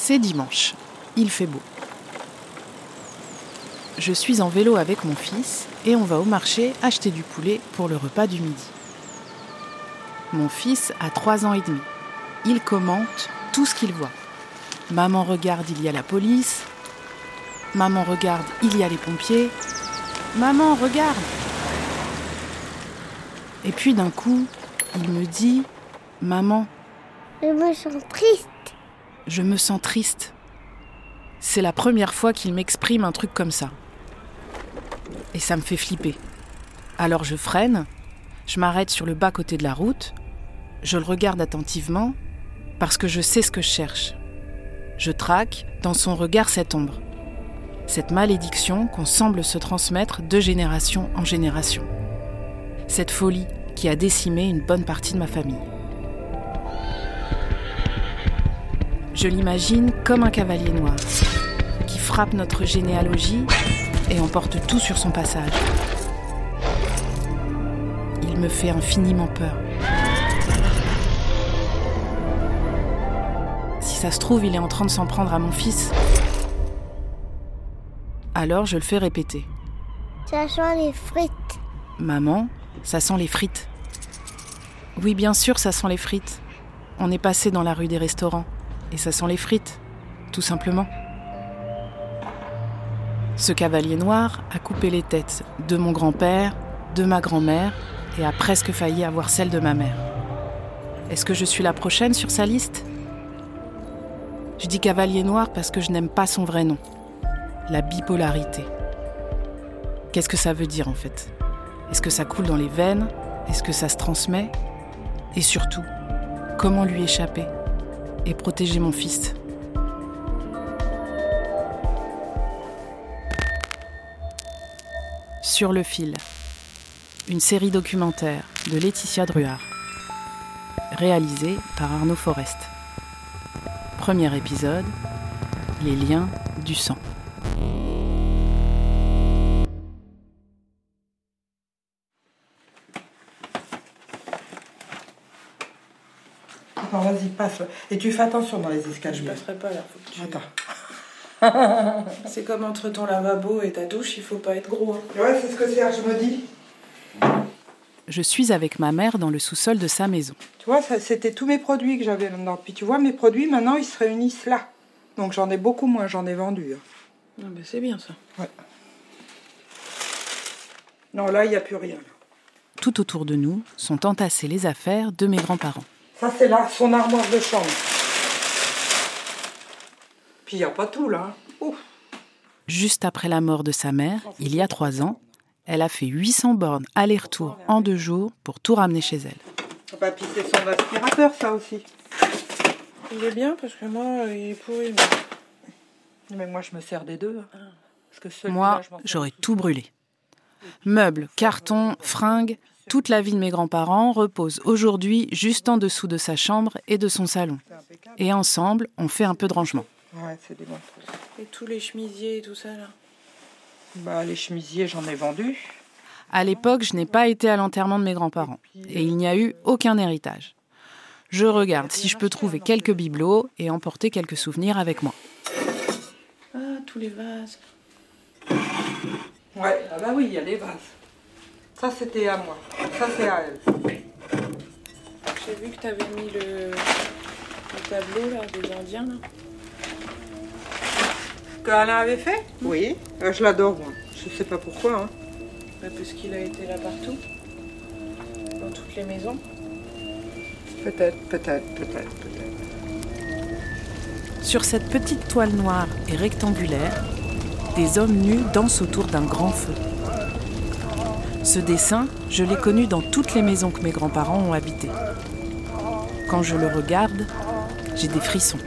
C'est dimanche. Il fait beau. Je suis en vélo avec mon fils et on va au marché acheter du poulet pour le repas du midi. Mon fils a 3 ans et demi. Il commente tout ce qu'il voit. Maman regarde, il y a la police. Maman regarde, il y a les pompiers. Maman regarde. Et puis d'un coup, il me dit « Maman, je me sens triste. » Je me sens triste. C'est la première fois qu'il m'exprime un truc comme ça. Et ça me fait flipper. Alors je freine, je m'arrête sur le bas-côté de la route, je le regarde attentivement, parce que je sais ce que je cherche. Je traque dans son regard cette ombre, cette malédiction qu'on semble se transmettre de génération en génération. Cette folie qui a décimé une bonne partie de ma famille. Je l'imagine comme un cavalier noir, qui frappe notre généalogie et emporte tout sur son passage. Il me fait infiniment peur. Si ça se trouve, il est en train de s'en prendre à mon fils. Alors je le fais répéter. Ça sent les frites. Maman, ça sent les frites. Oui, bien sûr, ça sent les frites. On est passé dans la rue des restaurants. Et ça sent les frites, tout simplement. Ce cavalier noir a coupé les têtes de mon grand-père, de ma grand-mère et a presque failli avoir celle de ma mère. Est-ce que je suis la prochaine sur sa liste ? Je dis cavalier noir parce que je n'aime pas son vrai nom. La bipolarité. Qu'est-ce que ça veut dire en fait ? Est-ce que ça coule dans les veines ? Est-ce que ça se transmet ? Et surtout, comment lui échapper ? Et protéger mon fils. Sur le fil, une série documentaire de Laetitia Druard, réalisée par Arnaud Forest. Premier épisode, les liens du sang. Attends, vas-y, passe. Et tu fais attention dans les escaliers. Je passerai pas là, faut que tu... Attends. C'est comme entre ton lavabo et ta douche, il faut pas être gros. Hein. Ouais, c'est ce que c'est, je me dis. Je suis avec ma mère dans le sous-sol de sa maison. Tu vois, ça, c'était tous mes produits que j'avais là-dedans. Puis tu vois, mes produits, maintenant, ils se réunissent là. Donc j'en ai beaucoup moins, j'en ai vendu. Ah ben c'est bien ça. Ouais. Non, là, il n'y a plus rien. Là. Tout autour de nous sont entassées les affaires de mes grands-parents. Ça, c'est là, son armoire de chambre. Puis il n'y a pas tout, là. Ouf. Juste après la mort de sa mère, il y a 3 ans, elle a fait 800 bornes aller-retour en 2 jours pour tout ramener chez elle. Bah, puis c'est son aspirateur, ça aussi. Il est bien parce que moi, il est pourri. Mais moi, je me sers des deux. Parce que moi, j'aurais tout brûlé. Meubles, cartons, fringues, toute la vie de mes grands-parents repose aujourd'hui juste en dessous de sa chambre et de son salon. Et ensemble, on fait un peu de rangement. Ouais, c'est des bons trucs. Et tous les chemisiers et tout ça, là. Bah, les chemisiers, j'en ai vendu. À l'époque, je n'ai pas été à l'enterrement de mes grands-parents. Et il n'y a eu aucun héritage. Je regarde si je peux trouver quelques bibelots et emporter quelques souvenirs avec moi. Ah, tous les vases. Ouais, ah bah oui, il y a les vases. Ça, c'était à moi. Ça, c'est à elle. J'ai vu que t'avais mis le tableau, là, des Indiens, là. Qu'Alain avait fait ? Oui. Je l'adore, moi. Je sais pas pourquoi, hein. Bah, parce qu'il a été là partout. Dans toutes les maisons. Peut-être. Sur cette petite toile noire et rectangulaire, des hommes nus dansent autour d'un grand feu. Ce dessin, je l'ai connu dans toutes les maisons que mes grands-parents ont habitées. Quand je le regarde, j'ai des frissons.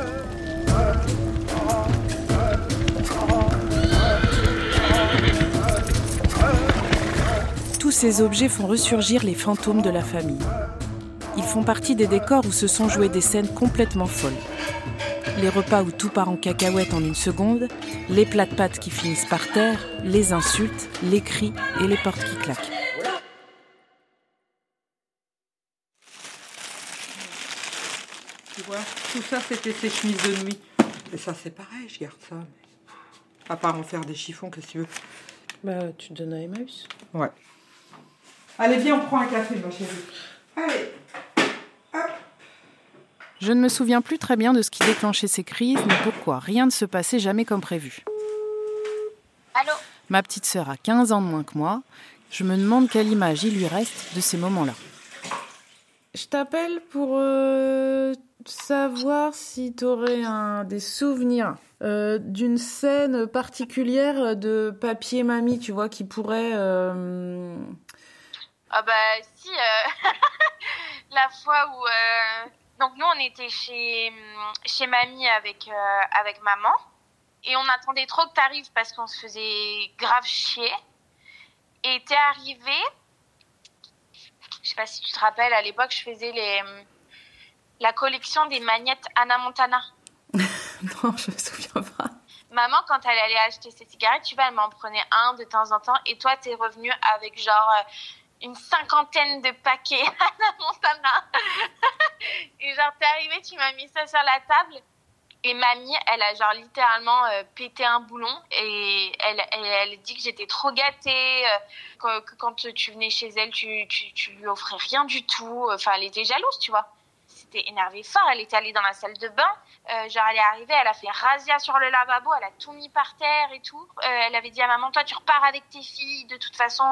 Tous ces objets font ressurgir les fantômes de la famille. Ils font partie des décors où se sont jouées des scènes complètement folles. Les repas où tout part en cacahuète en 1 seconde, les plats de pâtes qui finissent par terre, les insultes, les cris et les portes qui claquent. Tu vois, tout ça, c'était ses chemises de nuit. Et ça, c'est pareil, je garde ça. À part en faire des chiffons, qu'est-ce que tu veux? Bah, tu donnes à Emmaüs. Ouais. Allez, viens, on prend un café, ma chérie. Allez. Hop. Je ne me souviens plus très bien de ce qui déclenchait ces crises, ni pourquoi rien ne se passait jamais comme prévu. Allô? Ma petite sœur a 15 ans de moins que moi. Je me demande quelle image il lui reste de ces moments-là. Je t'appelle pour savoir si t'aurais des souvenirs d'une scène particulière de Papy et Mamie, tu vois, qui pourrait... Ah bah si, la fois où... Donc nous, on était chez Mamie avec maman. Et on attendait trop que t'arrives parce qu'on se faisait grave chier. Et t'es arrivée... Je sais pas si tu te rappelles, à l'époque, je faisais la collection des magnettes Hannah Montana. Non, je me souviens pas. Maman, quand elle allait acheter ses cigarettes, tu vois, elle m'en prenait un de temps en temps. Et toi, t'es revenue avec genre une 50aine de paquets Hannah Montana. Et genre, t'es arrivée, tu m'as mis ça sur la table. Et mamie, elle a genre littéralement pété un boulon et elle dit que j'étais trop gâtée, que quand tu venais chez elle, tu lui offrais rien du tout. Enfin, elle était jalouse, tu vois. C'était énervé fort. Elle était allée dans la salle de bain. Genre, elle est arrivée, elle a fait razzia sur le lavabo, elle a tout mis par terre et tout. Elle avait dit à maman, toi, tu repars avec tes filles. De toute façon,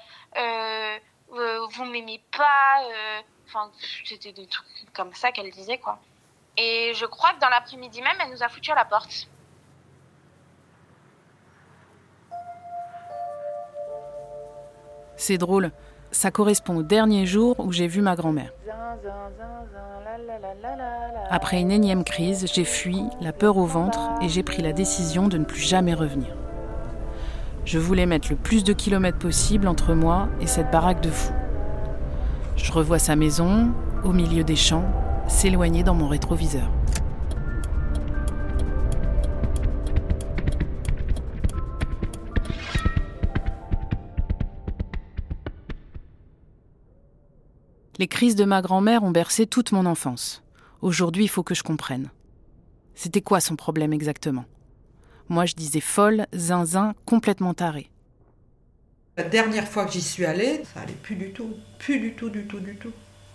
vous m'aimez pas. Enfin, c'était des trucs comme ça qu'elle disait, quoi. Et je crois que dans l'après-midi même, elle nous a foutus à la porte. C'est drôle, ça correspond au dernier jour où j'ai vu ma grand-mère. Après une énième crise, j'ai fui, la peur au ventre, et j'ai pris la décision de ne plus jamais revenir. Je voulais mettre le plus de kilomètres possible entre moi et cette baraque de fous. Je revois sa maison, au milieu des champs, s'éloigner dans mon rétroviseur. Les crises de ma grand-mère ont bercé toute mon enfance. Aujourd'hui, il faut que je comprenne. C'était quoi son problème exactement? Moi, je disais folle, zinzin, complètement tarée. La dernière fois que j'y suis allée, ça allait plus du tout. Plus du tout, du tout, du tout.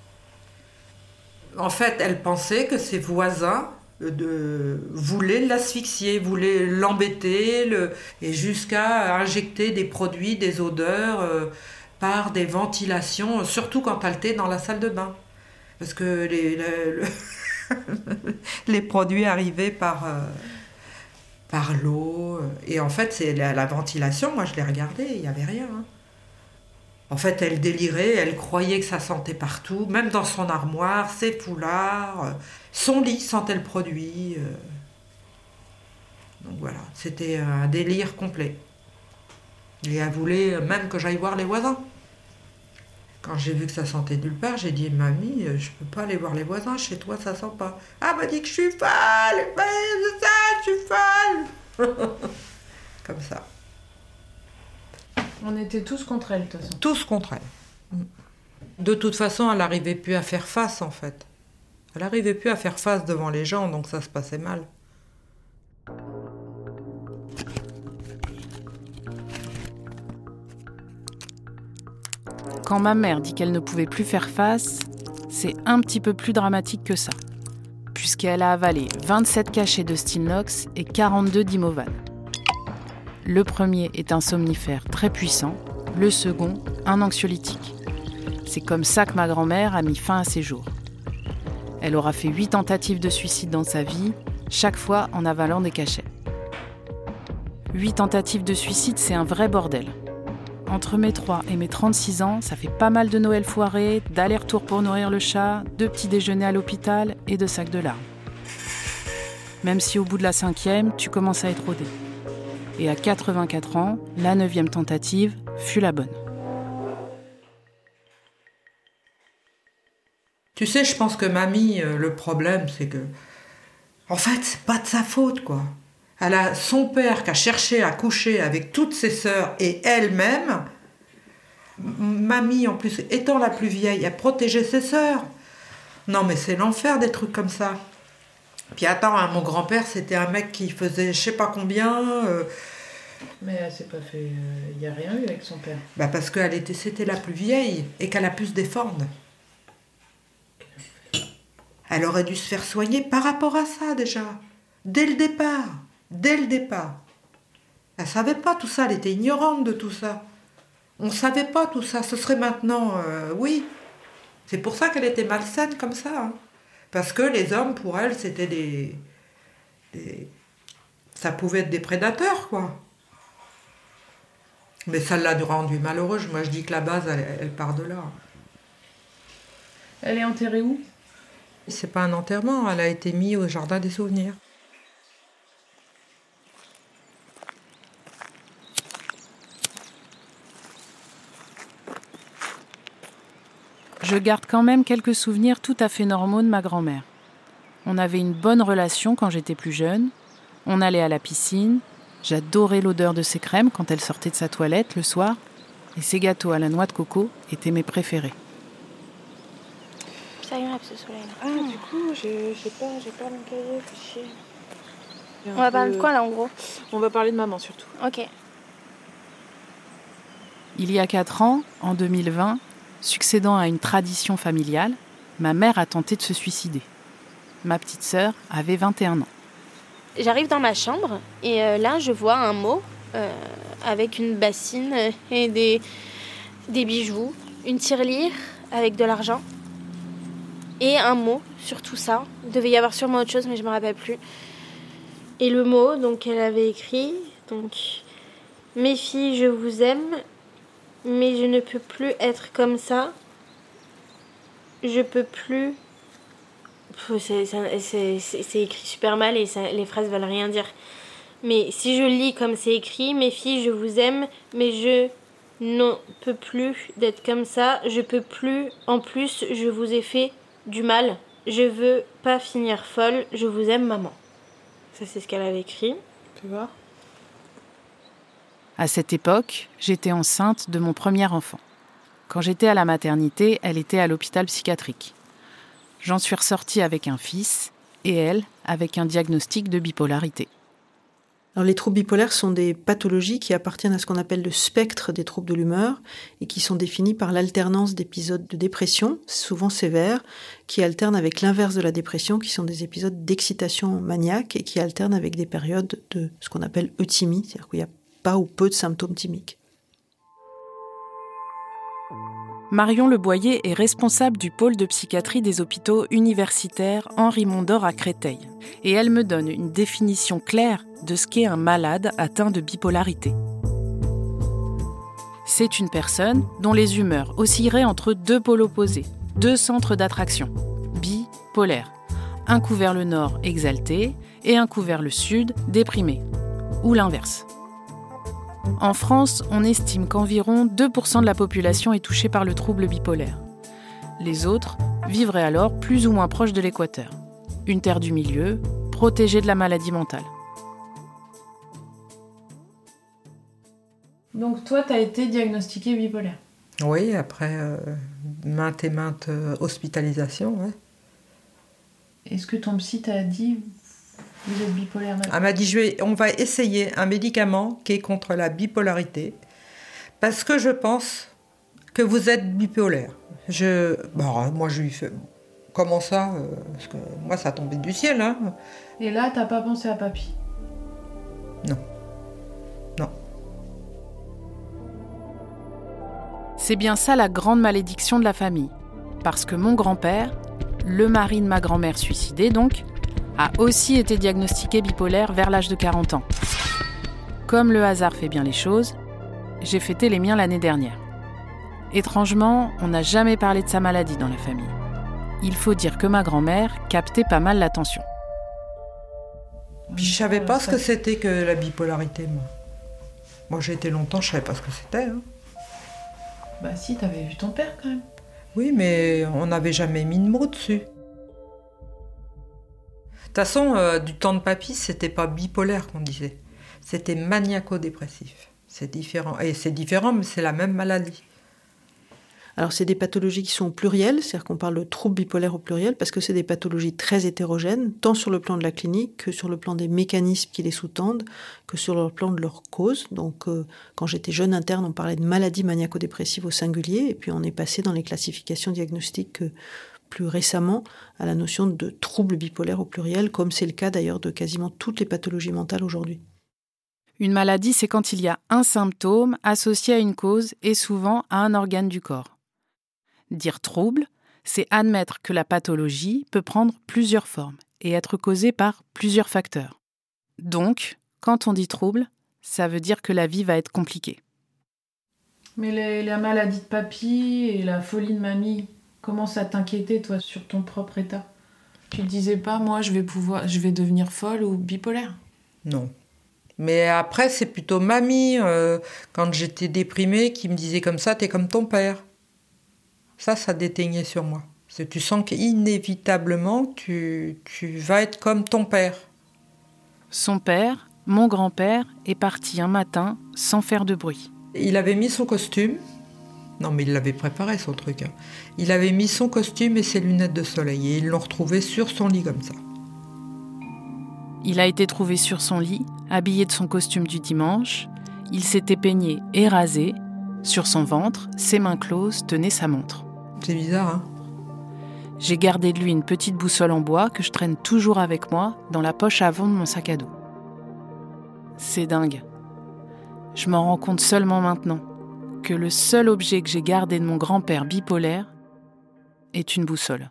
En fait, elle pensait que ses voisins voulaient l'asphyxier, voulaient l'embêter, et jusqu'à injecter des produits, des odeurs par des ventilations, surtout quand elle était dans la salle de bain. Parce que les produits arrivaient par l'eau. Et en fait, c'est la ventilation, moi je l'ai regardée, il n'y avait rien. Hein. En fait, elle délirait, elle croyait que ça sentait partout, même dans son armoire, ses foulards, son lit sentait le produit. Donc voilà, c'était un délire complet. Et elle voulait même que j'aille voir les voisins. Quand j'ai vu que ça sentait nulle part, j'ai dit « Mamie, je peux pas aller voir les voisins, chez toi ça sent pas. » Ah, elle m'a dit que je suis folle, je suis folle. Comme ça. On était tous contre elle, de toute façon. Tous contre elle. De toute façon, elle n'arrivait plus à faire face, en fait. Elle n'arrivait plus à faire face devant les gens, donc ça se passait mal. Quand ma mère dit qu'elle ne pouvait plus faire face, c'est un petit peu plus dramatique que ça, puisqu'elle a avalé 27 cachets de Stilnox et 42 d'Imovan. Le premier est un somnifère très puissant, le second, un anxiolytique. C'est comme ça que ma grand-mère a mis fin à ses jours. Elle aura fait 8 tentatives de suicide dans sa vie, chaque fois en avalant des cachets. 8 tentatives de suicide, c'est un vrai bordel. Entre mes 3 et mes 36 ans, ça fait pas mal de Noël foirés, d'allers-retours pour nourrir le chat, de petits déjeuners à l'hôpital et de sacs de larmes. Même si au bout de la 5e, tu commences à être rodé. Et à 84 ans, la 9e tentative fut la bonne. Tu sais, je pense que mamie, le problème, c'est que... En fait, c'est pas de sa faute, quoi. Elle a son père qui a cherché à coucher avec toutes ses sœurs et elle-même. Mamie, en plus, étant la plus vieille, a protégé ses sœurs. Non, mais c'est l'enfer des trucs comme ça. Puis attends, hein, mon grand-père, c'était un mec qui faisait je sais pas combien. Mais elle s'est pas fait... Il n'y a rien eu avec son père. Bah parce que c'était la plus vieille et qu'elle a pu se défendre. Elle aurait dû se faire soigner par rapport à ça déjà. Dès le départ. Dès le départ. Elle savait pas tout ça, elle était ignorante de tout ça. On savait pas tout ça, ce serait maintenant, oui. C'est pour ça qu'elle était malsaine comme ça. Hein. Parce que les hommes, pour elle, c'était ça pouvait être des prédateurs, quoi. Mais ça l'a rendue malheureuse. Moi, je dis que la base, elle part de là. Elle est enterrée où ? C'est pas un enterrement, elle a été mise au jardin des souvenirs. Je garde quand même quelques souvenirs tout à fait normaux de ma grand-mère. On avait une bonne relation quand j'étais plus jeune. On allait à la piscine. J'adorais l'odeur de ses crèmes quand elle sortait de sa toilette le soir. Et ses gâteaux à la noix de coco étaient mes préférés. C'est agréable ce soleil. Ah, du coup, j'ai pas mon cahier, faut chier. On va parler de quoi là en gros ? On va parler de maman surtout. Ok. Il y a 4 ans, en 2020, succédant à une tradition familiale, ma mère a tenté de se suicider. Ma petite sœur avait 21 ans. J'arrive dans ma chambre et là je vois un mot avec une bassine et des bijoux, une tirelire avec de l'argent et un mot sur tout ça. Il devait y avoir sûrement autre chose mais je me rappelle plus. Et le mot, donc elle avait écrit, donc mes filles, je vous aime, mais je ne peux plus être comme ça. Je peux plus. C'est écrit super mal et les phrases veulent rien dire. Mais si je lis comme c'est écrit, mes filles, je vous aime, mais je ne peux plus d'être comme ça. Je peux plus. En plus, je vous ai fait du mal. Je veux pas finir folle. Je vous aime, maman. Ça, c'est ce qu'elle avait écrit. Tu vois ? À cette époque, j'étais enceinte de mon premier enfant. Quand j'étais à la maternité, elle était à l'hôpital psychiatrique. J'en suis ressortie avec un fils et elle avec un diagnostic de bipolarité. Alors, les troubles bipolaires sont des pathologies qui appartiennent à ce qu'on appelle le spectre des troubles de l'humeur et qui sont définis par l'alternance d'épisodes de dépression, souvent sévères, qui alternent avec l'inverse de la dépression, qui sont des épisodes d'excitation maniaque et qui alternent avec des périodes de ce qu'on appelle euthymie, c'est-à-dire qu'il y a pas ou peu de symptômes thymiques. Marion Leboyer est responsable du pôle de psychiatrie des hôpitaux universitaires Henri Mondor à Créteil. Et elle me donne une définition claire de ce qu'est un malade atteint de bipolarité. C'est une personne dont les humeurs oscilleraient entre 2 pôles opposés, 2 centres d'attraction, bipolaire. Un coup vers le nord exalté et un coup vers le sud déprimé, ou l'inverse. En France, on estime qu'environ 2% de la population est touchée par le trouble bipolaire. Les autres vivraient alors plus ou moins proches de l'équateur. Une terre du milieu, protégée de la maladie mentale. Donc toi, t'as été diagnostiquée bipolaire. Oui, après maintes et maintes hospitalisations, ouais. Est-ce que ton psy t'a dit... Vous êtes bipolaire maintenant. Elle m'a dit, on va essayer un médicament qui est contre la bipolarité, parce que je pense que vous êtes bipolaire. Moi, je lui fais, comment ça parce que moi, ça tombait du ciel. Hein. Et là, t'as pas pensé à papy ? Non. Non. C'est bien ça la grande malédiction de la famille. Parce que mon grand-père, le mari de ma grand-mère suicidée donc, a aussi été diagnostiqué bipolaire vers l'âge de 40 ans. Comme le hasard fait bien les choses, j'ai fêté les miens l'année dernière. Étrangement, on n'a jamais parlé de sa maladie dans la famille. Il faut dire que ma grand-mère captait pas mal l'attention. Puis je savais pas ce que c'était que la bipolarité, moi. Moi, j'ai été longtemps, je savais pas ce que c'était. Hein. Bah si, t'avais vu ton père quand même. Oui, mais on n'avait jamais mis de mots dessus. De toute façon, du temps de papy, c'était pas bipolaire qu'on disait. C'était maniaco-dépressif. C'est différent. Et c'est différent, mais c'est la même maladie. Alors, c'est des pathologies qui sont au pluriel, c'est-à-dire qu'on parle de troubles bipolaires au pluriel, parce que c'est des pathologies très hétérogènes, tant sur le plan de la clinique que sur le plan des mécanismes qui les sous-tendent, que sur le plan de leur cause. Donc, quand j'étais jeune interne, on parlait de maladie maniaco-dépressive au singulier, et puis on est passé dans les classifications diagnostiques plus récemment à la notion de troubles bipolaires au pluriel, comme c'est le cas d'ailleurs de quasiment toutes les pathologies mentales aujourd'hui. Une maladie, c'est quand il y a un symptôme associé à une cause et souvent à un organe du corps. Dire trouble, c'est admettre que la pathologie peut prendre plusieurs formes et être causée par plusieurs facteurs. Donc, quand on dit trouble, ça veut dire que la vie va être compliquée. Mais la maladie de papy et la folie de mamie, comment ça t'inquiétait, toi, sur ton propre état ? Tu te disais pas, moi, je vais devenir folle ou bipolaire ? Non. Mais après, c'est plutôt mamie, quand j'étais déprimée, qui me disait comme ça, t'es comme ton père. Ça déteignait sur moi. Parce que tu sens qu'inévitablement, tu vas être comme ton père. Son père, mon grand-père, est parti un matin sans faire de bruit. Il avait mis son costume. Non, mais il l'avait préparé, son truc. Il avait mis son costume et ses lunettes de soleil. Et ils l'ont retrouvé sur son lit comme ça. Il a été trouvé sur son lit, habillé de son costume du dimanche. Il s'était peigné et rasé. Sur son ventre, ses mains closes tenaient sa montre. C'est bizarre, hein ? J'ai gardé de lui une petite boussole en bois que je traîne toujours avec moi dans la poche avant de mon sac à dos. C'est dingue. Je m'en rends compte seulement maintenant que le seul objet que j'ai gardé de mon grand-père bipolaire est une boussole.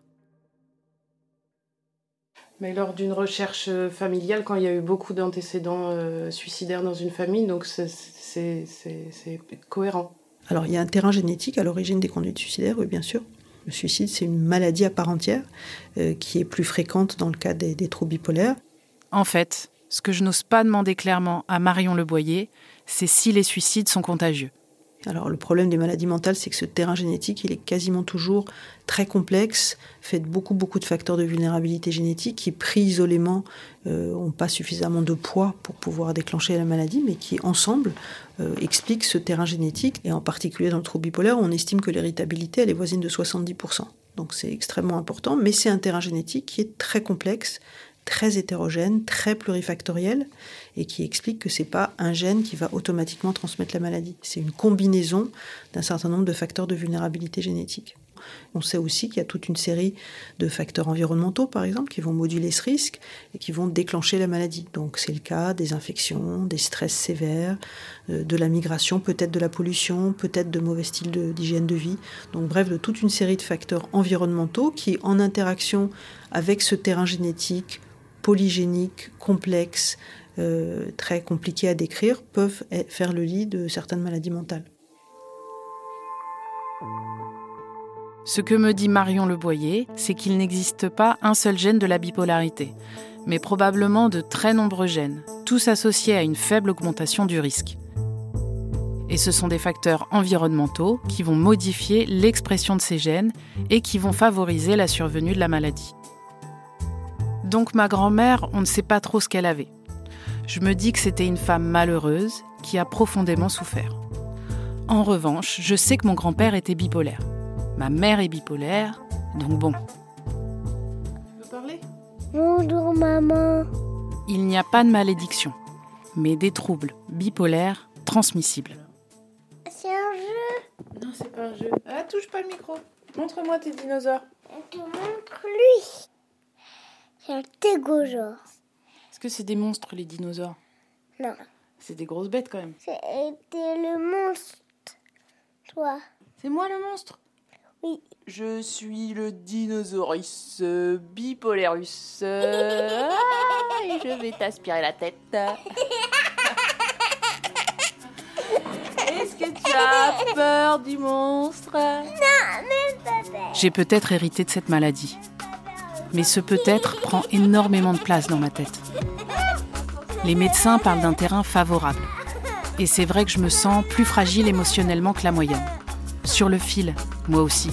Mais lors d'une recherche familiale, quand il y a eu beaucoup d'antécédents suicidaires dans une famille, donc c'est cohérent. Alors, il y a un terrain génétique à l'origine des conduites suicidaires, oui, bien sûr. Le suicide, c'est une maladie à part entière qui est plus fréquente dans le cas des troubles bipolaires. En fait, ce que je n'ose pas demander clairement à Marion Le Boyer, c'est si les suicides sont contagieux. Alors, le problème des maladies mentales, c'est que ce terrain génétique, il est quasiment toujours très complexe, fait de beaucoup de facteurs de vulnérabilité génétique qui, pris isolément, n'ont pas suffisamment de poids pour pouvoir déclencher la maladie, mais qui, ensemble, expliquent ce terrain génétique. Et en particulier dans le trouble bipolaire, on estime que l'héritabilité, elle est voisine de 70%. Donc c'est extrêmement important, mais c'est un terrain génétique qui est très complexe, très hétérogène, très plurifactoriel, et qui explique que ce n'est pas un gène qui va automatiquement transmettre la maladie. C'est une combinaison d'un certain nombre de facteurs de vulnérabilité génétique. On sait aussi qu'il y a toute une série de facteurs environnementaux, par exemple, qui vont moduler ce risque et qui vont déclencher la maladie. Donc c'est le cas des infections, des stress sévères, de la migration, peut-être de la pollution, peut-être de mauvais styles d'hygiène de vie. Donc bref, de toute une série de facteurs environnementaux qui, en interaction avec ce terrain génétique polygéniques, complexes, très compliqués à décrire, peuvent faire le lit de certaines maladies mentales. Ce que me dit Marion Le Boyer, c'est qu'il n'existe pas un seul gène de la bipolarité, mais probablement de très nombreux gènes, tous associés à une faible augmentation du risque. Et ce sont des facteurs environnementaux qui vont modifier l'expression de ces gènes et qui vont favoriser la survenue de la maladie. Donc ma grand-mère, on ne sait pas trop ce qu'elle avait. Je me dis que c'était une femme malheureuse qui a profondément souffert. En revanche, je sais que mon grand-père était bipolaire. Ma mère est bipolaire, donc bon. Tu veux parler ? Bonjour maman. Il n'y a pas de malédiction, mais des troubles bipolaires transmissibles. C'est un jeu. Non, c'est pas un jeu. Ah, touche pas le micro. Montre-moi tes dinosaures. Je te montre lui. C'est un tégosaure. Est-ce que c'est des monstres, les dinosaures ? Non, C'est des grosses bêtes quand même. c'était le monstre. Toi. C'est moi le monstre ? Oui. Je suis le dinosaurus bipolairus. Et je vais t'aspirer la tête. Est-ce que tu as peur du monstre ? Non, même pas peur. J'ai peut-être hérité de cette maladie. Mais ce peut-être prend énormément de place dans ma tête. Les médecins parlent d'un terrain favorable. Et c'est vrai que je me sens plus fragile émotionnellement que la moyenne. Sur le fil, moi aussi.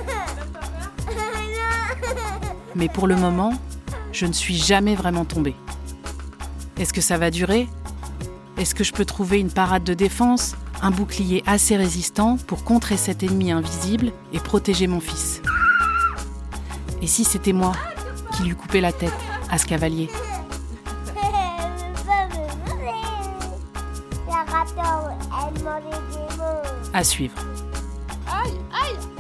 Mais pour le moment, je ne suis jamais vraiment tombée. Est-ce que ça va durer ? Est-ce que je peux trouver une parade de défense ? un bouclier assez résistant pour contrer cet ennemi invisible et protéger mon fils. Et si c'était moi qui lui coupais la tête à ce cavalier ? À suivre. Aïe, aïe.